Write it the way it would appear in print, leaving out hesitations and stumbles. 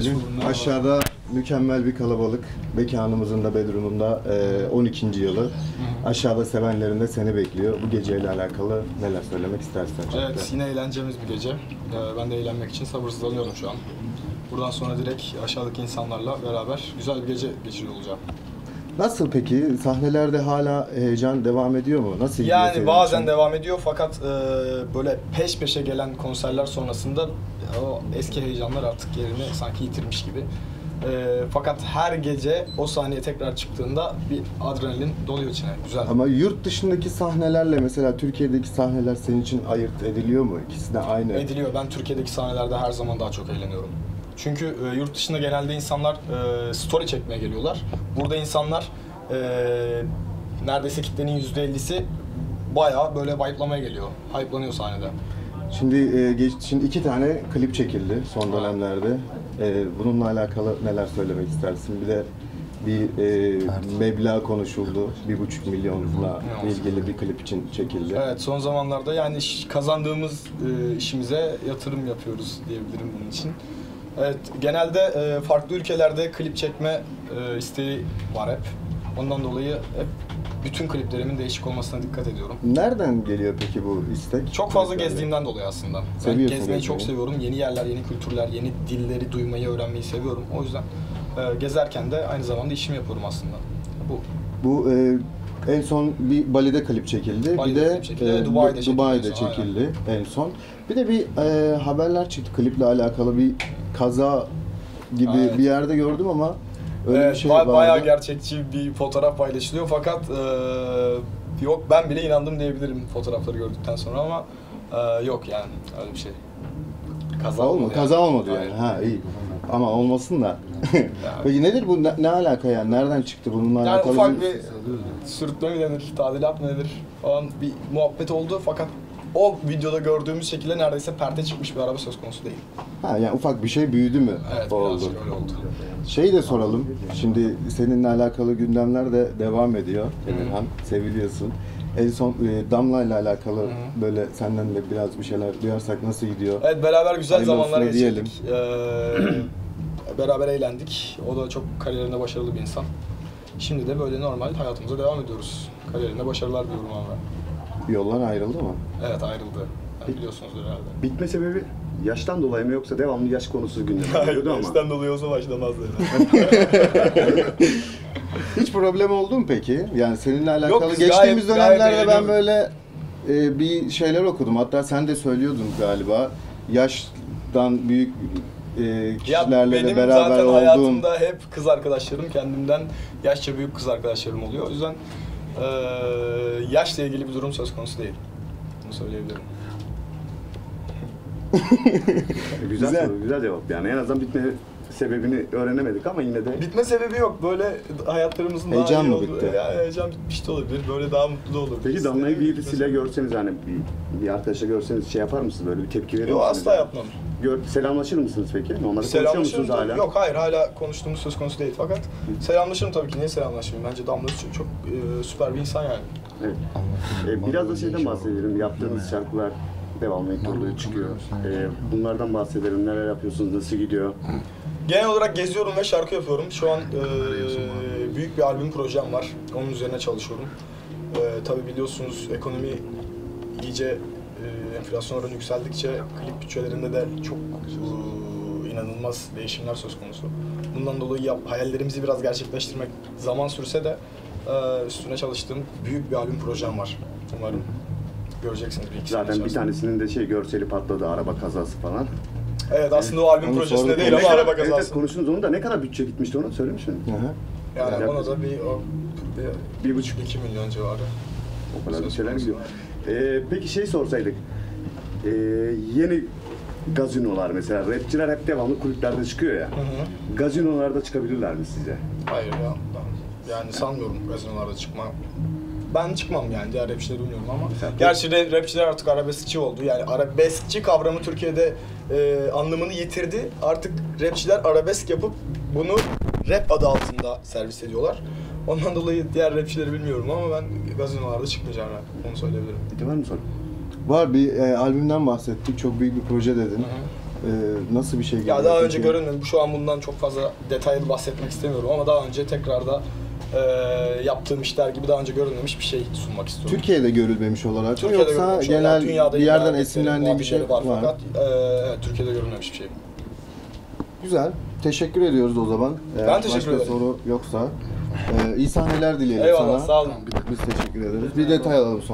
geldin. Aşağıda mükemmel bir kalabalık. Mekanımızın da bedroom'unda 12. yılı. Aşağıda sevenlerin de seni bekliyor. Bu geceyle alakalı neler söylemek istersen? Evet, yine eğleneceğimiz bir gece. Ben de eğlenmek için sabırsızlanıyorum şu an. Buradan sonra direkt aşağıdaki insanlarla beraber güzel bir gece geçiriyor olacağım. Nasıl peki? Sahnelerde hala heyecan devam ediyor mu? Nasıl gidiyor Yani senin bazen için? devam ediyor fakat böyle peş peşe gelen konserler sonrasında o eski heyecanlar artık yerini sanki yitirmiş gibi. Fakat her gece o sahneye tekrar çıktığında bir adrenalin doluyor içine. Güzel. Ama yurt dışındaki sahnelerle mesela Türkiye'deki sahneler senin için ayırt ediliyor mu? İkisi de aynı. Ediliyor. Ben Türkiye'deki sahnelerde her zaman daha çok eğleniyorum. Çünkü yurt dışında genelde insanlar story çekmeye geliyorlar. Burada insanlar neredeyse kitlenin %50'si bayağı böyle vibe'lamaya geliyor. Hype'lanıyor sahnede. Şimdi 2 tane klip çekildi son dönemlerde. Bununla alakalı neler söylemek istersin? Bir de meblağ konuşuldu. 1,5 milyonla ilgili bir klip için çekildi. Evet, son zamanlarda yani kazandığımız işimize yatırım yapıyoruz diyebilirim bunun için. Evet, genelde farklı ülkelerde klip çekme isteği var hep. Ondan dolayı hep bütün kliplerimin değişik olmasına dikkat ediyorum. Nereden geliyor peki bu istek? Çok fazla gezdiğimden dolayı aslında. Ben gezmeyi çok seviyorum. Yeni yerler, yeni kültürler, yeni dilleri duymayı, öğrenmeyi seviyorum. O yüzden gezerken de aynı zamanda işimi yapıyorum aslında. Bu en son bir Bali'de klip çekildi. Bali'de bir de klip çekildi. Dubai'de çekildi en son. Bir de bir haberler çıktı kliple alakalı, bir kaza gibi bir yerde gördüm ama öyle bir şey vardı. Bayağı gerçekçi bir fotoğraf paylaşılıyor fakat yok, ben bile inandım diyebilirim fotoğrafları gördükten sonra ama yok yani öyle bir şey. Kaza olmadı yani. Ha, iyi. Ama olmasın da. Peki nedir bu? Ne alaka yani? Nereden çıktı bununla alakalı? Yani ufak bir sürtme mi denir, tadilat mı denir falan bir muhabbet oldu fakat o videoda gördüğümüz şekilde neredeyse perde çıkmış bir araba söz konusu değil. Ha, yani ufak bir şey büyüdü mü? Evet, birazcık öyle oldu. Şeyi de soralım. Şimdi seninle alakalı gündemler de devam ediyor Emirhan. Seviliyorsun. En son Damla ile alakalı böyle senden de biraz bir şeyler duyarsak nasıl gidiyor? Evet, beraber güzel hayırlı zamanlar olsun diyelim. geçirdik. Beraber eğlendik. O da çok kariyerinde başarılı bir insan. Şimdi de böyle normal hayatımıza devam ediyoruz. Kariyerinde başarılar diliyorum abi. Yollar ayrıldı mı? Evet, ayrıldı. Yani biliyorsunuzdur herhalde. Bitme sebebi yaştan dolayı mı yoksa devamlı yaş konusu gündeme geliyordu ama? Yaştan dolayı olsa başlamazdı herhalde. Hiç problem oldu mu peki? Yani seninle alakalı Yok, biz geçtiğimiz gayet dönemlerde ben eğleniyoruz. böyle bir şeyler okudum. Hatta sen de söylüyordun galiba. Yaştan büyük kişilerle de benim beraber zaten olduğun. hayatımda hep kız arkadaşlarım, kendimden yaşça büyük kız arkadaşlarım oluyor. O yüzden yaşla ilgili bir durum söz konusu değil. Bunu söyleyebilirim. Güzel soru, güzel cevap yani. En azından bitme sebebini öğrenemedik ama yine de... Bitme sebebi yok. Böyle hayatlarımızın Heyecan daha iyi mı olduğu. bitti? Yani heyecan bitmiş de olabilir. Böyle daha mutlu da olabilir. Peki Damla'yı birisiyle görseniz hani bir arkadaşla görseniz şey yapar mısınız, böyle bir tepki verir Yok, misiniz? asla yapmam. Selamlaşır mısınız peki? Onlarla konuşuyor musunuz hala? Yok, hayır, hala konuştuğumuz söz konusu değil fakat selamlaşırım tabii ki. Niye selamlaşmayayım? Bence Damla çok süper bir insan yani. Evet. Biraz da şeyden bahsedelim. Yaptığınız şarkılar devamlı oluyor, çıkıyor. Bunlardan bahsedelim. Neler yapıyorsunuz, nasıl gidiyor? Genel olarak geziyorum ve şarkı yapıyorum. Şu an büyük bir albüm projem var. Onun üzerine çalışıyorum. Tabii biliyorsunuz ekonomi iyice enflasyon oranı yükseldikçe klip bütçelerinde de çok inanılmaz değişimler söz konusu. Bundan dolayı hayallerimizi biraz gerçekleştirmek zaman sürse de üstüne çalıştığım büyük bir albüm projem var. Umarım göreceksiniz bir iki sene Zaten bir tanesinin de görseli patladı, araba kazası falan. Evet, aslında o albüm projesinde değil ama araba kazası. Evet, konuştunuz onu da, ne kadar bütçe gitmişti onu söylemiş miydin? Yani ona da 1,5-2 milyon civarı. O kadar bütçeler gidiyor. Peki şey sorsaydık, yeni gazinolar mesela, rapçiler hep devamlı kulüplerde çıkıyor ya. Gazinolarda çıkabilirler mi sizce? Hayır ya, yani sanmıyorum gazinolarda çıkmam. Ben çıkmam yani, diğer rapçileri bilmiyorum ama. Gerçi rapçiler artık arabeskçi oldu. Yani arabeskçi kavramı Türkiye'de anlamını yitirdi. Artık rapçiler arabesk yapıp bunu rap adı altında servis ediyorlar. Ondan dolayı diğer rapçileri bilmiyorum ama ben gazinolarda çıkmayacağım yani. Onu söyleyebilirim. Var mı soru? Var, bir albümden bahsettik. Çok büyük bir proje dedin. Nasıl bir şey Ya geliyor daha önce peki? görünmemiş. Şu an bundan çok fazla detaylı bahsetmek istemiyorum ama daha önce tekrarda yaptığım işler gibi daha önce görünmemiş bir şey sunmak istiyorum. Türkiye'de görülmemiş olarak mı Türkiye'de yoksa görünmemiş genel olarak dünyada bir yerden ilerledikleri esinlendiği bir şey muadilleri var? fakat evet, Türkiye'de görünmemiş bir şey. Güzel. Teşekkür ediyoruz o zaman. Ben teşekkür başka ederim. soru yoksa iyi sahneler dileyelim Eyvallah, sana. sağ olun. Biz teşekkür ederiz. Bir detay alalım sonra.